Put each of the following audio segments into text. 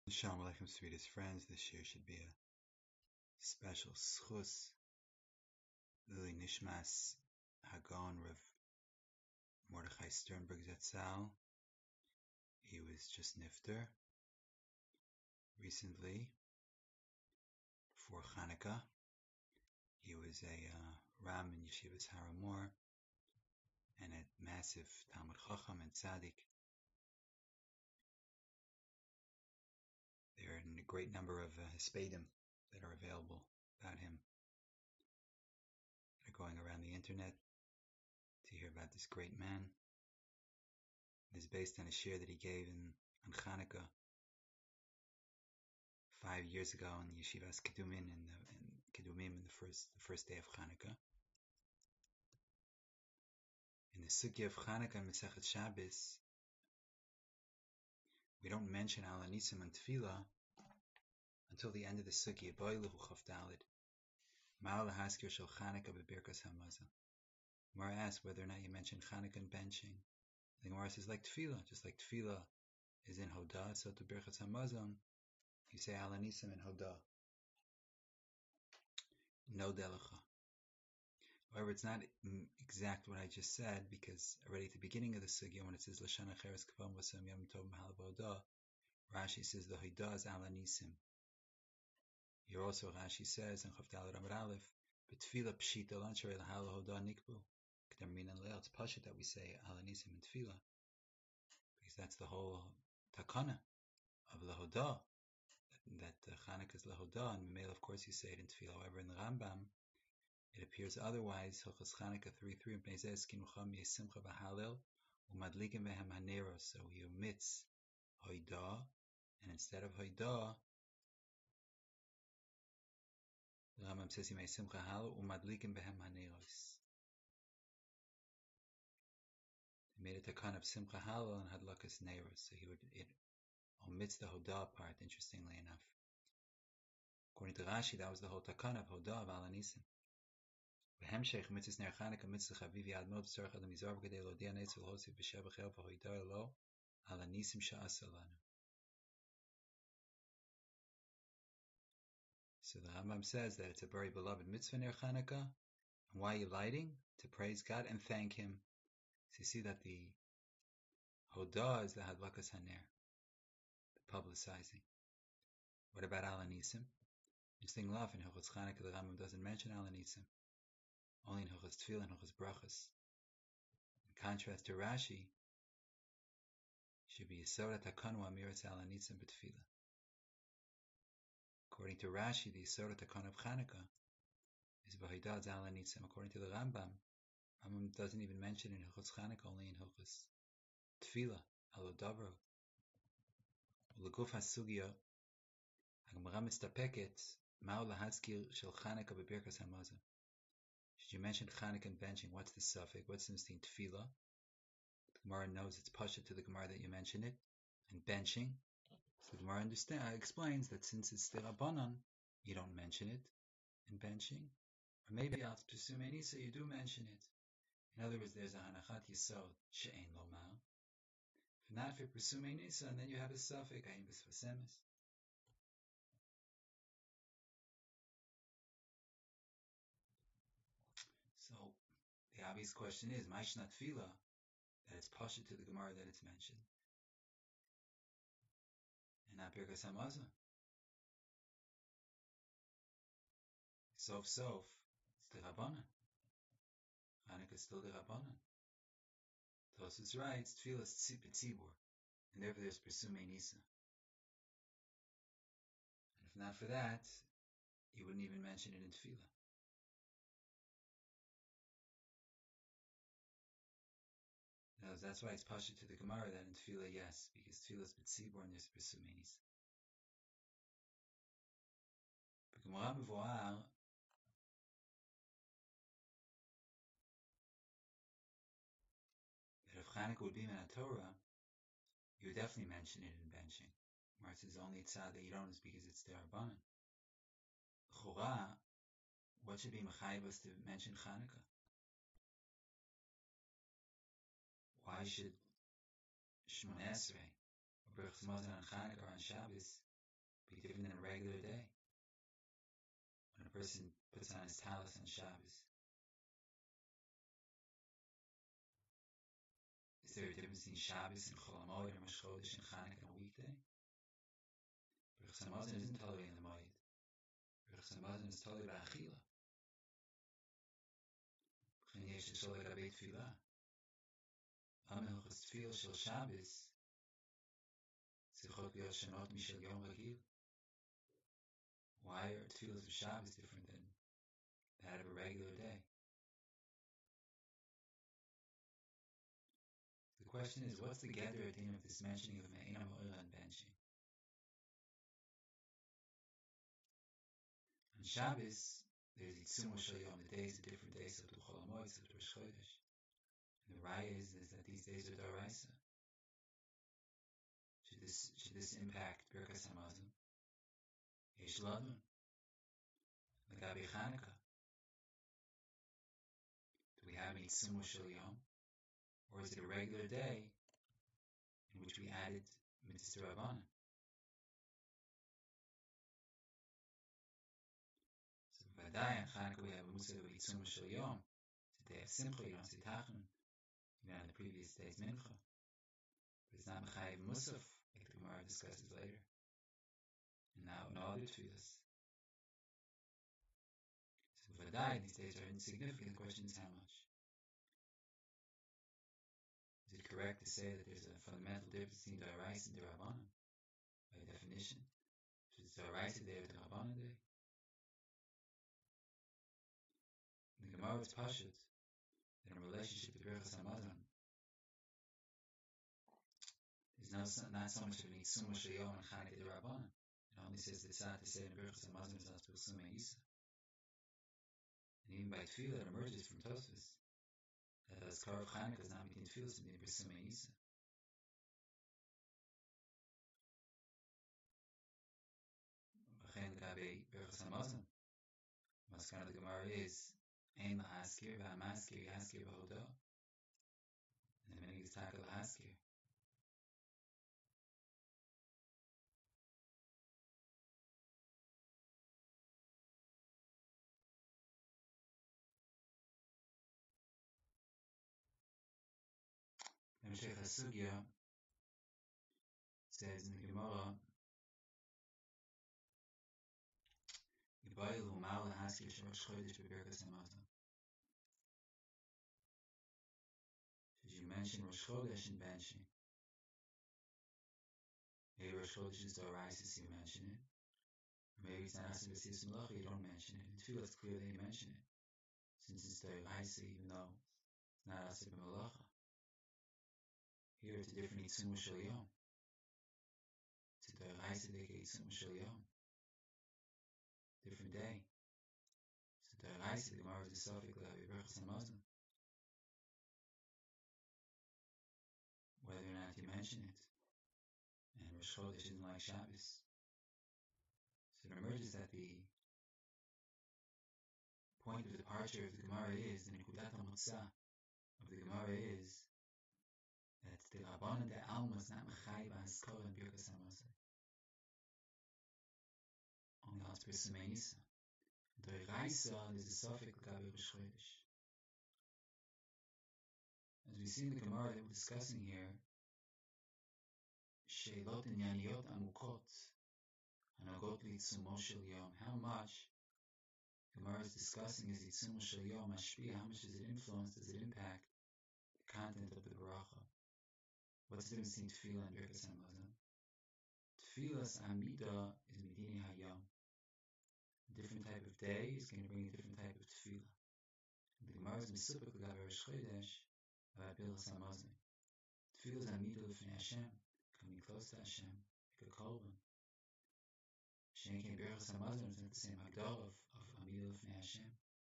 Shalom Aleichem, sweetest friends. This year should be a special schus. Lili Nishmas Hagon Rav Mordechai Sternberg Zatzal. He was just nifter recently for Hanukkah. He was a Ram in Yeshivas Haramor and a massive Talmud Chacham and Tzaddik. There are a great number of Hespedim that are available about him. They're going around the internet to hear about this great man. It is based on a shir that he gave on Hanukkah 5 years ago in the Yeshivas Kedumim in the first day of Hanukkah. In the Sugya of Hanukkah and Masechet Shabbos, we don't mention Al Anisim and Tefillah until the end of the Sugya. Boilehu Chav Daled. Ma'al Haskir Shel Hanukkah B'Birkas Hamazon. Gemara asks whether or not you mention Hanukkah and benching. The Gemara says like Tefillah, just like Tefillah is in Hodah, so to Birkas Hamazon, you say Al Anisim and Hodah. No delacha. However, it's not exact what I just said, because already at the beginning of the sugya, when it says Lashana Cheres Kavam Vasam Yom Tov Mahal Vodah, Rashi says the Hodah is Al Anisim. Here also Rashi says in Chav Daled Amud Aleph, B'Tefillah Pshita Lanchar El Hal Hodah Nikbu. K'dam Min and Leil. It's Pashit that we say Al Anisim and Tefillah, because that's the whole takana of Lahodah. That Chanukah is Lahodah, and Mimel, of course, you say it in Tefillah. However, in the Rambam, it appears otherwise. Hilchos Chanukah 3:3. So he omits Hoidah, and instead of Hoidah, the Rambam says he may Simcha Halal umadlikim behem haneros. He made a takan of Simcha Halal and Hadlakas Neros, so it omits the Hodah part. Interestingly enough, according to Rashi, that was the whole takan of Hodah of Al Anisim. Behemshech mitzvahs ner Chanukah mitzvah chavivi ad mod tzarich adam yizar v'kedei lo dia neitzel hosif b'sheva chel v'hoidah lo Al Anisim sha'asa lanu. So the Rambam says that it's a very beloved mitzvah ner Chanukah. And why are you lighting? To praise God and thank Him. So you see that the Hodah is the Hadlakas Haner, the publicizing. What about Al Anisim? Interesting enough, in Hilchos Chanukah the Rambam doesn't mention Al Anisim, only in Hilchos Tefillah and Hilchos Brachos. In contrast to Rashi, should be Yisod Takanu Amiras Al Anisim B'Tefillah. According to Rashi, the Yisod Takanu of Chanukah is V'Hodah Al Anisim. According to the Rambam doesn't even mention in Hilchos Chanukah, only in Hilchos Tefillah, Alo Davro. L'guf HaSugya, HaGemara Mistapeket, Ma'u Lahazkir Shel Chanukah B'Birkas Hamazon. Should you mention Chanukah and benching? What's the suffix? What's the distinct Tefillah? The Gemara knows it's pasha to the Gemara that you mention it, and benching. So the Gemara explains that since it's Rabbanan, you don't mention it in benching. Or maybe Al Pesumei Nisa, you do mention it. In other words, there's a Hanachat Yisod She'ein Lo Ma'u. If not for Pesumei Nisa, and then you have a suffix Ayin B'Svasemis. So the obvious question is, Ma'ishna Tefillah, that it's pasha to the Gemara that it's mentioned, and not Birkas Hamazon. Sof, it's the Rabbanan. Hanukkah is still the Rabbanan. Tosfos writes, Tefillah is Tzibur, and therefore there's Pesumei Nisa. And if not for that, you wouldn't even mention it in Tefillah. No, that's why it's pasha to the Gemara that in Tefillah, yes, because Tefillah is Tzibur and there's Pesumei Nisa. But Gemara Mevoar, that if Hanukkah would be in a Torah, you would definitely mention it in benching. Where it says only tzad that you don't is because it's the Rabbanan. Chora, what should be mechayiv us to mention Chanukah? Why should Shmoneh Esrei, or Birchas Hamazon on Chanukah or on Shabbos, be different than a regular day. When a person puts on his talis on Shabbos, is there a difference between Shabbos and Chol Hamoed or Rosh Chodesh and Chanukah on a weekday? Birchas Hamazon isn't totally in the Moed. Birchas Hamazon is totally by Achila. B'chein yesh l'shol legabei tefillah. Am hilchos tefillah shel Shabbos tzrichot liot shonot mishel yom ragil. Why are tefillahs of Shabbos different than that of a regular day? The question is, what's the gather din of this mentioning of Me'ena Mo'ila and benching? On Shabbos, there's Yitzum Shel Yom. The days are different days, so to Chol Hamoed, so to Rosh Chodesh. And the raya is that these days are D'oraisa. Should this impact Birkas Hamazon? Yesh Ladun. L'gabi Chanukah. Do we have an Yitzum Shel Yom? Or is it a regular day in which we added Mitzvah Rabbanan? So Vadai and Chanukah we have a Musaf of Yitzum Shel Yom. It's a day of Simcha, you don't say Tachanun, even on the previous day's Mincha. But it's not Mechayiv Musaf, like the Gemara discusses later. And now in all other tefillahs. So Vadai, these days are insignificant. The question is how much? Is it correct to say that there's a fundamental difference between D'oraisa and D'Rabbanan? By definition, is D'oraisa day or D'Rabbanan day? In the Gemara it's Pashut that in relationship to Birchas Hamazon, there's not so much of an Yitzum Shel Yom and Chanukah D'Rabbanan. It only says that Tzad to say in Birchas Hamazon is not Pilsum Yisa. And even by Tefillah it emerges from Tosfos that the Azkar of Chanukah is not between Tefillas and between Pilsum Yisa. V'chein l'gabe Birchas Hamazon, Maskana the Gemara is Ein la'askir v'hamaskir yaskir b'hodo. And the meaning is taka la'askir. And Sheikh HaSugya says in the Gemara, Yibayil u'mal la'askir sh'rosh chodesh b'Birkas Hamazon. Should you mention Rosh Chodesh and benching? Maybe Rosh Chodesh is D'oraisa, so you mention it. Or maybe it's not Aseh B'Tzivus Melacha, you don't mention it. In Tefillah it's clear that you mention it, since it's D'oraisa, even though it's not Aseh B'Melacha. Here it's a different Yitzum Shel Yom. It's a D'oraisa day, Yitzum Shel Yom. Different day. So D'oraisa, the Gemara is a suffix L'gabe Birchas Hamazon. Whether or not you mention it. And Rosh Chodesh isn't like Shabbos. So it emerges that the point of departure of the Gemara is, the Nekudat HaMotzah of the Gemara is, that the Rabbanan de Alma is not Mechayiv HaSkol and Birkas Hamazon. Only Hals Pilsum Yisa. D'oraisa is a suffix L'gabe Rosh Chodesh. As we see in the Gemara that we're discussing here, Sheilot Inyaniyot Amukot Hanogot L'Yitzumo Shel Yom. How much Gemara is discussing is Yitzumo Shel Yom Mashpia? How much does it influence? Does it impact the content of the Baracha? What's the difference between Tefillah and Birkas Hamazon? Tefillah's Amida is Medini Hayom. A different type of day is going to bring a different type of Tefillah. The Gemara is Mesupik L'gabe Rosh Chodesh about Birkas Hamazon. Tefillah's Amida L'fnei Hashem, coming close to Hashem, like a Kolban. Shenken Birchas Hamazon is not the same Hagdara of Amida L'fnei Hashem.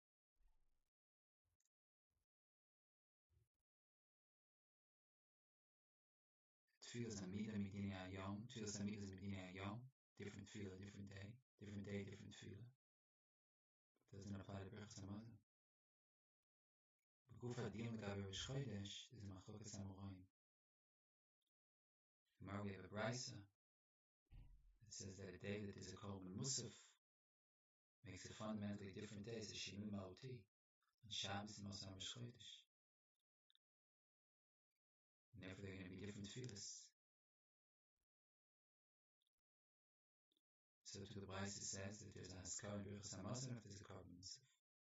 Tefillah's Amida Medini Hayom. Tefillah's Amida is Medini Hayom. Different Tefillah, different day. Different day, different Tefillah. It doesn't apply to Birchas Hamazon. B'guf Hadin L'gabe Rosh Chodesh is a Machlokas Amoraim. Tomorrow we have a Brisa that says that a day that is a Korban Musaf makes a fundamentally different day. It's a Shinui Ma'oti. And Shabbos and Mosam Chodesh. And therefore they're going to be different tefillas. So to the Brisa says that there's a Haskar and Birchas Hamazon if there's a Korban Musaf.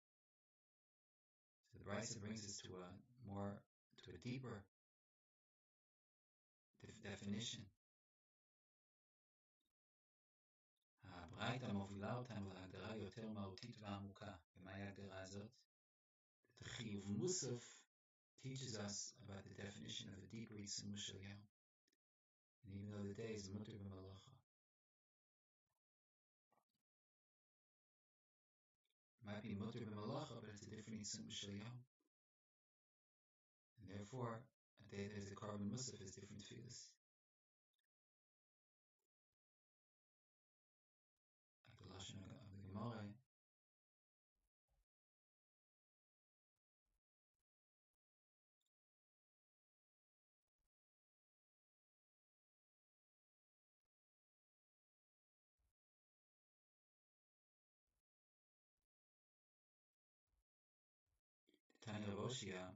So the Brisa brings us to a deeper definition. הברייתא מובילה אותנו להגדרה יותר מהותית ועמוקה. ומהי ההגדרה הזאת? The Chiyuv Musaf teaches us about the definition of a deeper Yitzim Shel Yom. And even though the day is Mutter b'Malacha, it might be Mutter b'Malacha, but it's a different Yitzim Shel Yom. And therefore, a day that is a Korban Musaf is different tefillas. Like the Lashon of the Gemara, Tanya Rav Oshia,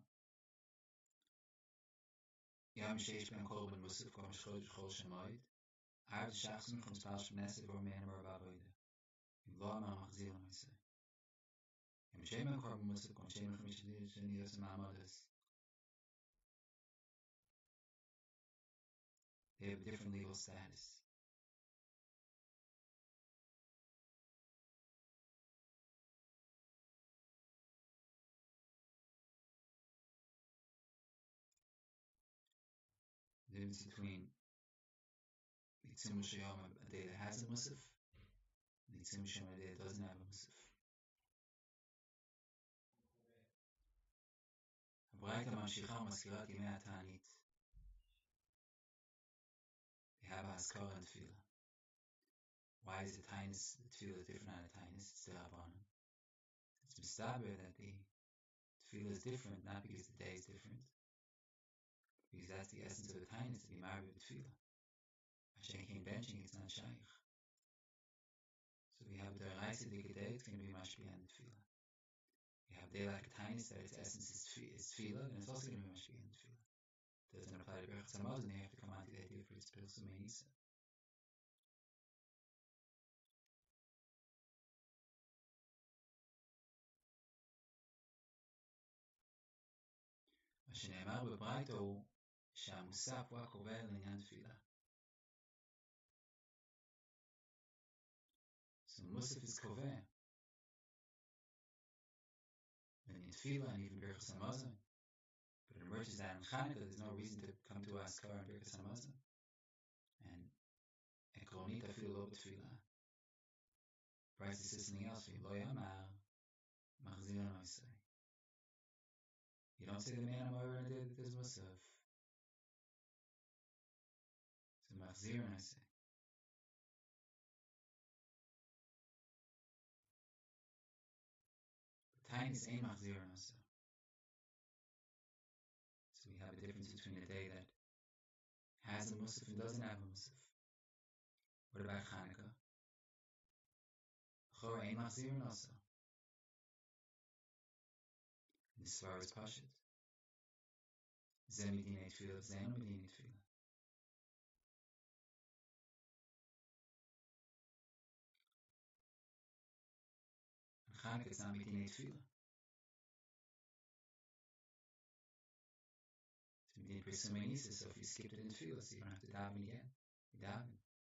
Yom Sheish Ben Korban Musaf Kom Chodesh Chol Shemoed, Arv Shachsman Kom Spal Shemneset Vor Me'en Or Ba'avoda. V'lo Amar Machzir Noisei. Yom Sheish Ben Korban Musaf Kom Shem Chamish Shniyos Ma'amodas. They have a different legal status. The difference between the Yitzim Shel Yom, a day that has a Musaf, and the Yitzim Shel Yom, a day that doesn't have a Musaf. הברייתא ממשיכה ומזכירת ימי התענית. They have a Haskara and Tefillah. Why is the Tefillah different than a Tainis? It's the Rabbanan. It's mistaber that the Tefillah is different, not because the day is different, because that's the essence of the Tainis, to be married with Tefillah. Hashem came benching, it's not Shaykh. So we have the Raisa Dika day, it's going to be Mashpia and Tefillah. We have day like a Tainis, that its essence is Tefillah, and it's also going to be Mashpia and Tefillah. It doesn't apply to Birchas Hamazon, they have to come out to the idea for its Pilsum Einisa. מה שנאמר בברייתא הוא שהמוסף הוא הקובע לעניין תפילה. So Musaf is קובע. And in tefillah and even Birchas Hamazon. But it emerges that in Chanukah there's no reason to come to Askar and Birchas Hamazon. And Ekronit afil lo b'tefillah. Bryce says something else. Lo yamar machzir noisei. You don't say the man I'm over in a day that there's Musaf. So machzir noisei. But Tainis ain't machzir noisei. So we have a difference between a day that has a Musaf and doesn't have a Musaf. What about Chanukah? Chor ein machzir noisei. As far as Pashut. Zeh medinei tefillah, zeh no medinei tefillah. And Chanukah is not medinei tefillah. It's medinei Pilsum Einisa, so if you skipped it in tefillah, so you don't have to daven again. You daven.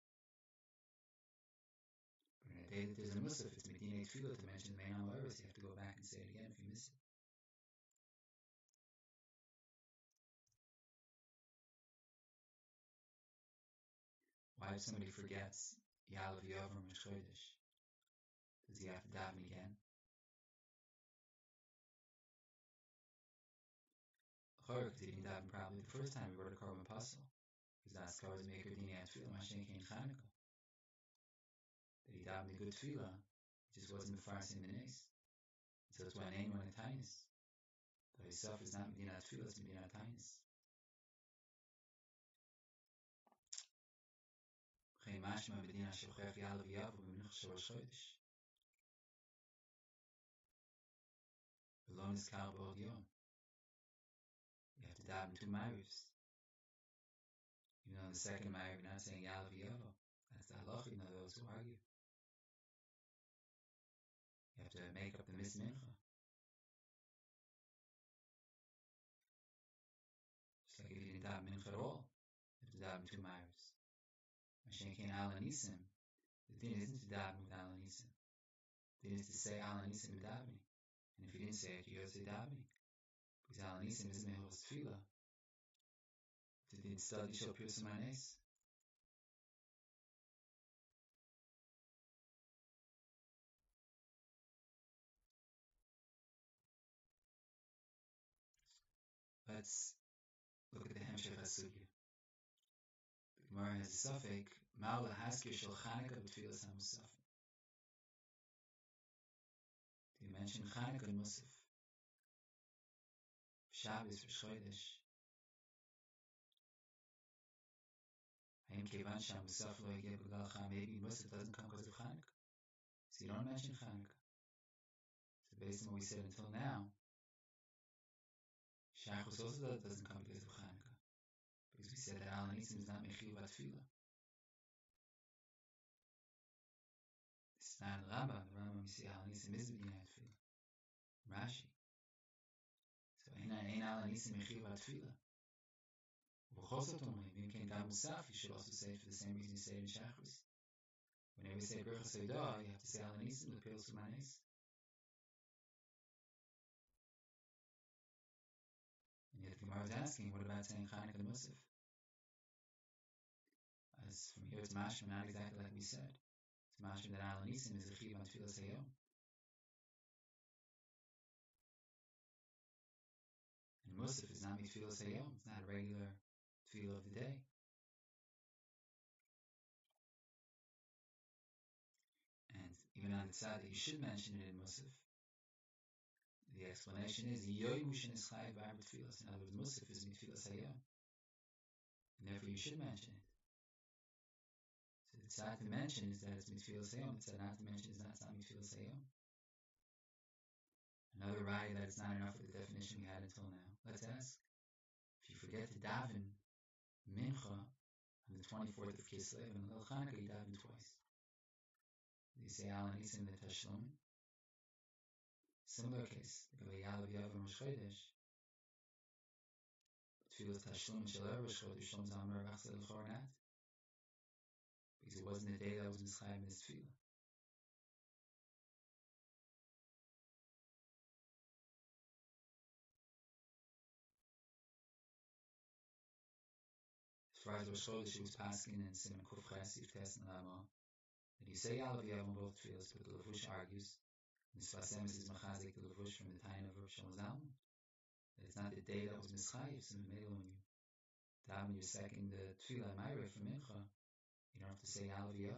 But in a day that there's a Musaf, it's medinei tefillah to mention the main Amaris. You have to go back and say it again if you miss it. Why if somebody forgets Ya'alav Yavrum and Chodesh, does he have to daven again? Because he didn't daven probably the first time he wrote a Korban Pasal. Because that's Korban Maker Dini at Tefillah, Mashen Kein Chanukah. That he davened a good Tefillah, he just wasn't Mefarsim Benes. So it's when anyone in Tainis. But himself is not Medina Tefillah, it's Medina Tainis. Geen mashma b'din ha'shochech yalav yavu b'mincha shel Rosh Chodesh. V'lo nizkar b'od yom. You have to daven 2 Ma'arives. Even though the second Ma'ariv you're not saying yalav yavu. That's the halacha of those who argue. You have to make up the mincha. Just like if you didn't daven mincha at all, you have to daven 2 Ma'arives. Mashen kein al anisim. The din isn't to daven with al anisim. The din is to say al anisim in davening. And if you didn't say it, you got to say davening. Because al anisim isn't mehos tefillah. The din study shall pierce my nase. Let's look at the Hemshech HaSugya. The Gemara has a suffix, Ma'ala Haskir Shel Chanukah B'Tfilas HaMusaf. Do you mention Chanukah and Musaf? Shabbos, Rosh Chodesh. Haim Kevan Sham Musaf Lo Yageh B'Gal Cham. Maybe Musaf doesn't come because of Chanukah. So you don't mention Chanukah. So based on what we said until now, Shachos also doesn't come because of Chanukah. Because we said that Al Anisim is not Mechiv Atfilah. It's not the Rambam. The Rambam, we see Al Anisim is B'din Atfilah. Rashi. So Ein Al Anisim Mechiv Atfilah. V'chosotomrim, V'im Ken Gam Musaf, you should also say it for the same reason you say it in Shachris. Whenever you say Berachas Haidah, you have to say Al Anisim L'Pil Sumanes. And yet the Gemara is asking, what about saying Chanukah and Musaf? As from here it's mashma, not exactly like we said. It's mashma that Al Anisim is a chiv on Tfilas Hayom. And Musaf is not Tfilas Hayom. It's not a regular Tfilah of the day. And even on the side that you should mention it in Musaf, the explanation is Yoy Mushin is Chayiv Bar B'Tfilas. In other words, Musaf is Tfilas Hayom. And therefore you should mention it. So the tzad to mention is that it's Tfilas Hayom. The tzad not to mention is not Tfilas Hayom. Another raya that it's not enough with the definition we had until now. Let's ask. If you forget to daven mincha on the 24th of Kislev and Lel Chanukah, you daven twice. You say Al Anisim the Tashlum. Similar case. Because Yalav Yav Rosh Chodesh. Tfilas Tashlum Shel Rosh Chodesh Shalom Zamar Rachzel Chornat. Because it wasn't the day that was Mischayim in this tefillah. As far as Rosh Chodesh, it was passing in Simon Kuf Chasif Tes Nalama. That you say Yalav Yav on both tefillahs, but the Levush argues. And the Sfas Emes is Machazik the Levush from the time of Rav Shlomo Zalman. That it's not the day that was Mischayim. So in the middle, when you daven your second tefillah Ma'ariv from Mincha, you don't have to say Yalav Yav.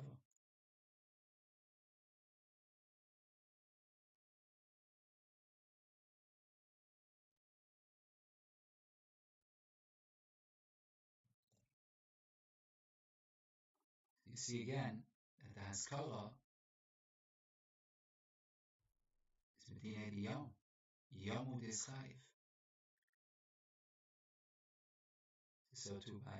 You see again that the Haskalah is Medina the Yom. Yom is Chayiv. So too by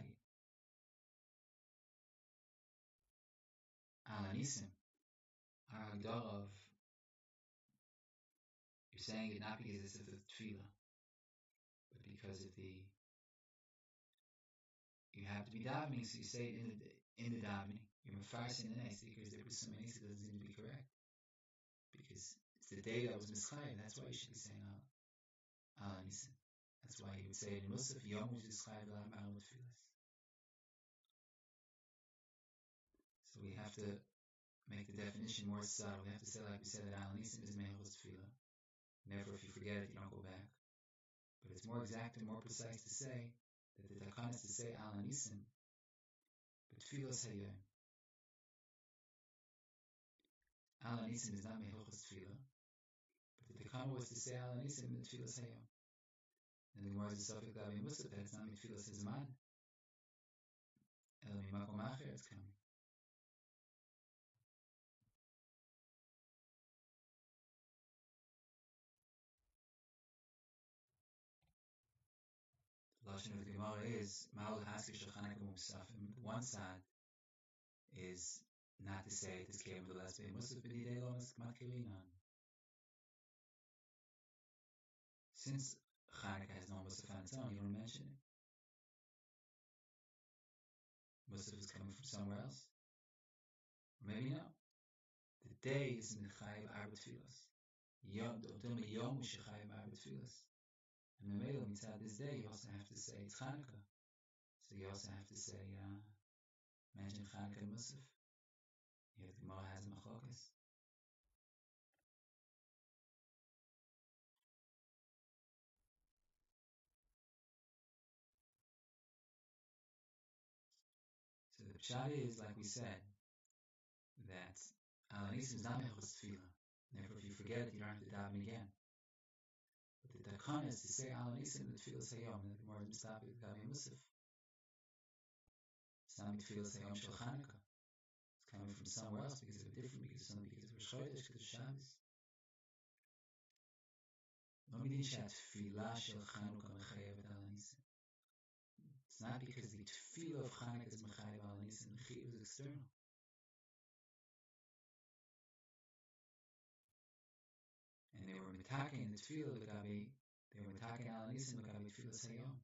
Al Anisim, our Agdal of, you're saying it not because it's of the tefillah, but because of the, you have to be davening, so you say it in the davening. You're mefarsin in it because there was so many, so it doesn't seem to be correct. Because it's the day that was mischayim, that's why you should be saying Al Anisim. That's why you would say it in Musaf, Yom was mischayim Ma'amud Tfilas. So we have to make the definition more subtle. We have to say, like we said, that Al Anisim is Mehos Tfilah. Therefore, if you forget it, you don't go back. But it's more exact and more precise to say that the takana is to say Al Anisim, but Tfilas Hayom. Al Anisim is not Mehos Tfilah, but the takana was to say Al Anisim and Tfilas Hayom. And the Gemara is a suffix Gabi Musaf that it's not Tfilas Hizman. El Mimakom Acher, it's coming. Lashon of the Gemara is Ma'al Haskish Chanukah Musafim. One side is not to say it is came with the last day Musaf b'didei lomas k'matkirinan. Since Chanukah has no Musaf on its own, you don't mention it. Musaf is coming from somewhere else. Or maybe no. The day is Mechayiv Arba Tfilas. Yom Shechayiv Arba Tfilas. And Memela mitzad this day, you also have to say it's Chanukah. So you also have to say, mention Chanukah and Musaf. Yet the Gemara has a machlokas. So the pshat is, like we said, that Al Anisim is not mechus tefillah. Therefore, if you forget it, you don't have to daven again. But the takana is to say Al Anisim the tefillah sayom, and the Gemara is mistapi with Gabi Musaf. It's not tefillah sayom shel Chanukah. It's coming from somewhere else because of a different, because of Rosh Chodesh, because of Shabbos. No midin shat tefillah shel Chanukah mechayev et Al Anisim. It's not because the tefillah of Chanukah is mechayev Al Anisim. The chiyuv is external. And they were mitaking the tefillah l'gabi. They were mitaking Al Anisim l'gabi tefillah sayom.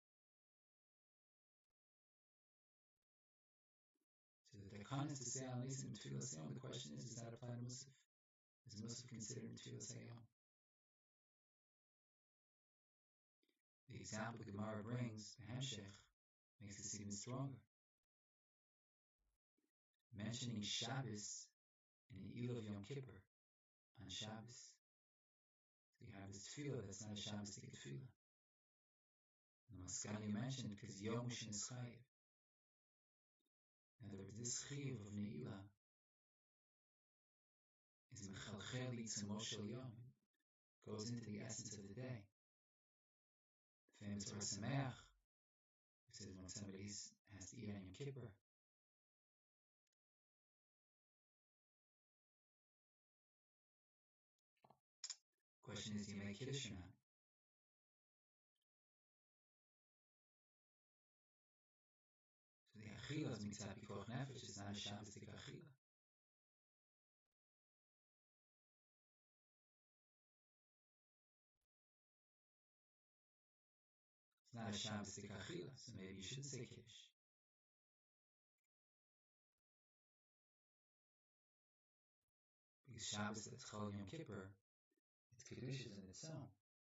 So the takana is to say Al Anisim tefillah sayom. The question is, does that apply to Musaf? Is Musaf considered tefillah sayom? The example the Gemara brings, the Hemshech, makes this even stronger. Mentioning Shabbos in the Eel of Yom Kippur on Shabbos. So you have this tefillah that's not a Shabbos-tic tefillah. The Maskali mentioned because Yom Shin is chayiv. In other words, this chayiv of Ne'ilah is mechalchel litzamo shel Yom. Goes into the essence of the day. The famous Or Sameach, who says when somebody has to eat on Yom Kippur, question is, do you make Kiddush or not? So the Achila is mitzvah pikuach nefesh, it's not a Shabbos-tic Achila. It's not a Shabbos-tic Achila, so maybe you shouldn't say Kiddush. Because Shabbos that's Chol Yom Kippur, it's Kiddush in its own.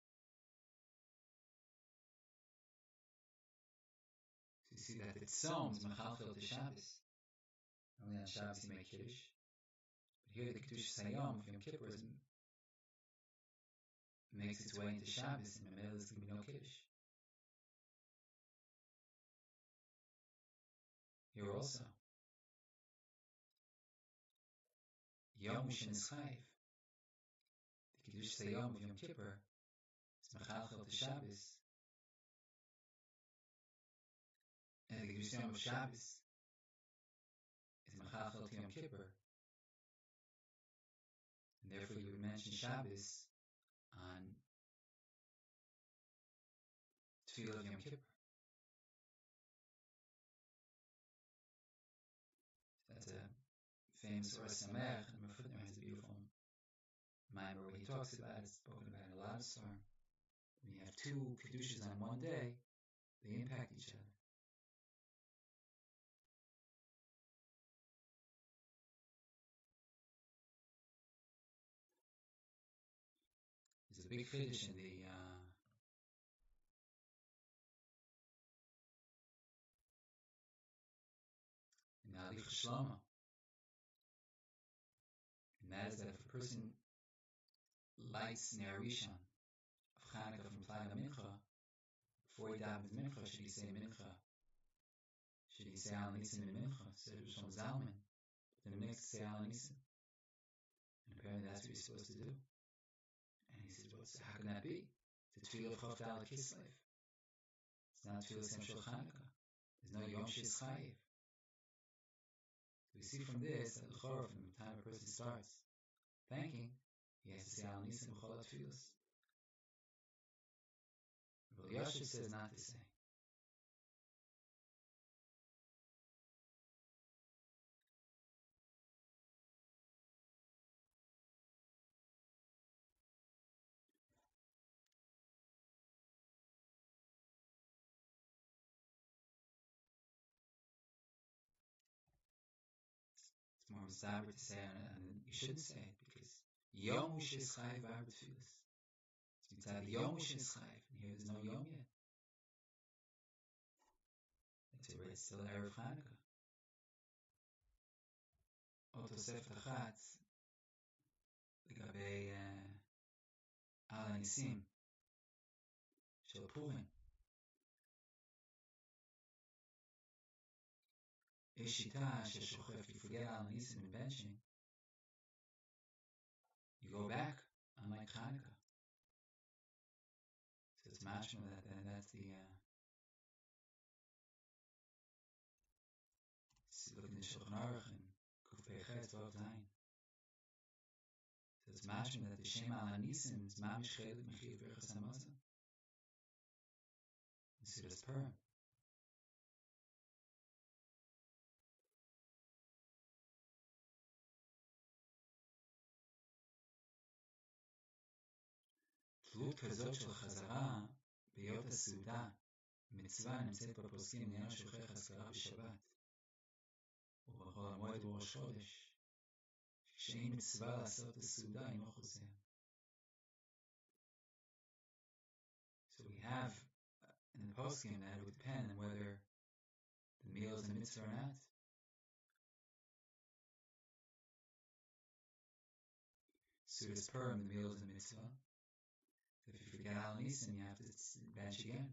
So you see that its Tzom is Mechalchel to Shabbos. Only on Shabbos you make Kiddush. But here the Kiddush Sayom of Yom Kippur makes its way into Shabbos, and in the middle there's going to be no Kiddush. Here also, Yom Shin is Chayiv. The Kiddush Sayom of Yom Kippur is Mechalchel to Shabbos. And the Kiddush Sayom of Shabbos is Mechalchel to Yom Kippur. And therefore you would mention Shabbos on Tefillah of Yom Kippur. That's a famous Or Sameach, and Mefutner has a beautiful mimer where he talks about it, spoken about in a lot of Sar. When you have two Kedushas on one day, they impact each other. There's a big Kiddush in the Alich Shlomo. And that is that if a person lights Ner Rishon of Chanukah from Plag Mincha, before he davens Mincha, should he say Mincha? Should he say Al Nisim in Mincha? Said Rishon Zalman. But then the next say Al Nisim. And apparently that's what he's supposed to do. And he says, how can that be? It's a Tefillah of Chof Dal Kislev. It's not Tefillah Sem Shel Chanukah. There's no Yom Shiz Chayiv. So we see from this that l'chorah, from the time a person starts thanking, he has to say Al Nisim B'chol HaTfilos. But Yashiv says not to say. mistaber to say and you shouldn't say it because Yom Shis Chayv Bar B'Tfilas. So we say the Yom Shis Chayv, and here there's no Yom yet. It's still Erev Chanukah. Otosef Tachat לגבי על הניסים של פורים. יש שיטה ששוכב, you forget על הניסים in benching, you go back, unlike Chanukah. So it's mashma that, and that's the looking at Shulchan Aruch and Kufei Chetz Vav Zayin. So it's mashma that the Shem al Hanisim is mamish chelik mechiv berachas hamazon. And so that's Purim. תלות כזאת של חזרה בהיות הסעודה מצווה נמצאת בפוסקים לעניין שוכח אזכרה בשבת ובחול המועד וראש חודש שאין מצווה לעשות הסעודה אינו חוזר. So we have in the poskim that it would depend on whether the meal is a mitzvah or not. Sudas Purim, the meal is a mitzvah. So if you forget Al Nisan, you have to bench again.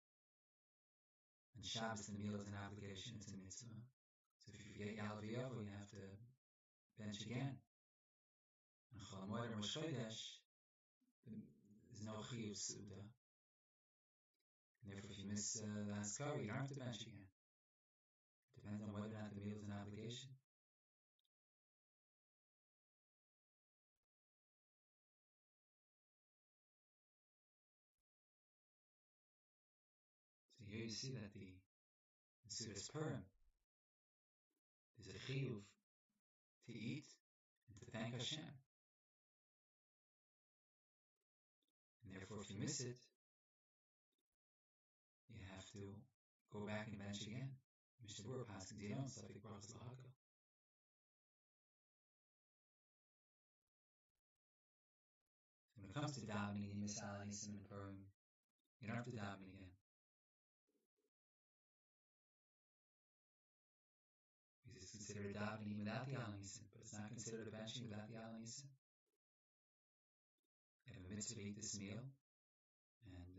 And Shabbos, the meal is an obligation, it's a mitzvah. So if you forget Yal V'Yavo, you have to bench again. And Chol HaMoed and Rosh Chodesh, there's no Chiyuv Suda. And therefore, if you miss the Haskara, you don't have to bench again. It depends on whether or not the meal is an obligation. So here you see that in Sudas Purim, there's a Chiyuv to eat and to thank Hashem. And therefore, if you miss it, you have to go back and bench again. Mishnah Berurah passes Dion Safik Brachas L'Hakel. When it comes to davening, you miss Al Nisim and Purim, you don't have to daven again. Because it's considered davening without the Al Nisim, but it's not considered a benching without the Al Nisim. You have a mitzvah to eat this meal, and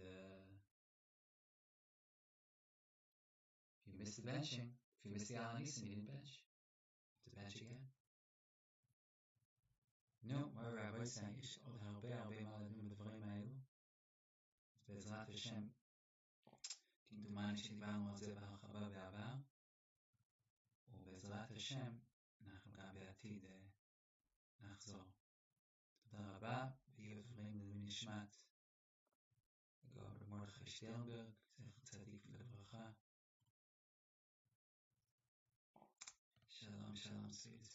if you miss the benching, if you miss the Al Nisim, you didn't bench. You have to bench again. No, my rabbi saying, יש עוד הרבה מה לדון בדברים האלו. אז בעזרת השם, כמדומני שדיברנו על זה בהרחבה בעבר, ובעזרת השם, אנחנו גם בעתיד נחזור. תודה רבה, ויהיו דברים לעילוי נשמת רב מרדכי שטרנברג, זכר צדיק לברכה. שלום, שלום, סביב